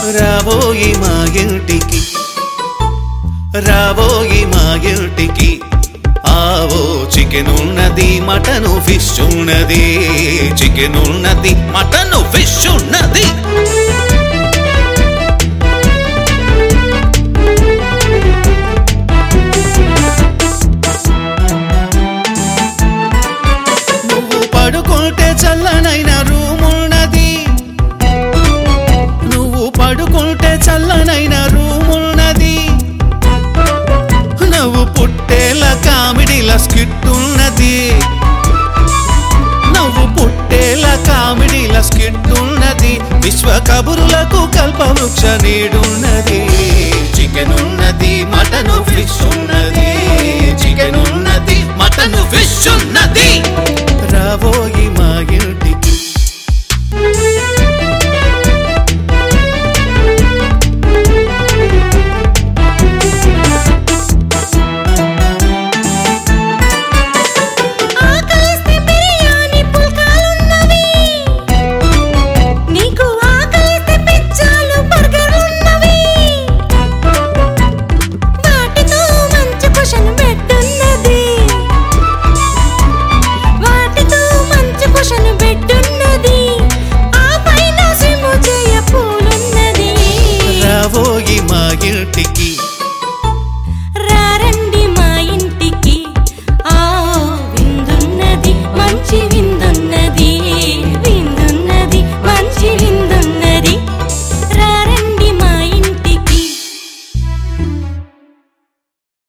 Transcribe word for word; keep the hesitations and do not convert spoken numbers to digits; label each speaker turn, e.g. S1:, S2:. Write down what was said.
S1: రాబోయి మా ఇంటికి రాబోయి మా ఇంటికి ఆవో చికెన్ ఉన్నది మటను ఫిష్ ఉన్నది చికెన్ ఉన్నది మటను ఫిష్ ఉన్నది నువ్వు పడుకుంటే చల్లనైన రూమ్ ఉన్నది నువ్వు పడుకుంటే చల్లనైన రూమ్ ఉన్నది నువ్వు పుట్టేల కామెడీల స్కిట్ ఉన్నది నువ్వు పుట్టేల కామెడీల స్కిట్ ఉన్నది విశ్వ కబురులకు కల్పవృక్ష నీడున్నది చికెన్ ఉన్నది మటను ఫిష్ ఉన్నది చికెన్ ఉన్నది మటను ఫిష్ ఉన్నది రాబోయి మా ఇంటికి రాబోయి మా ఇంటికి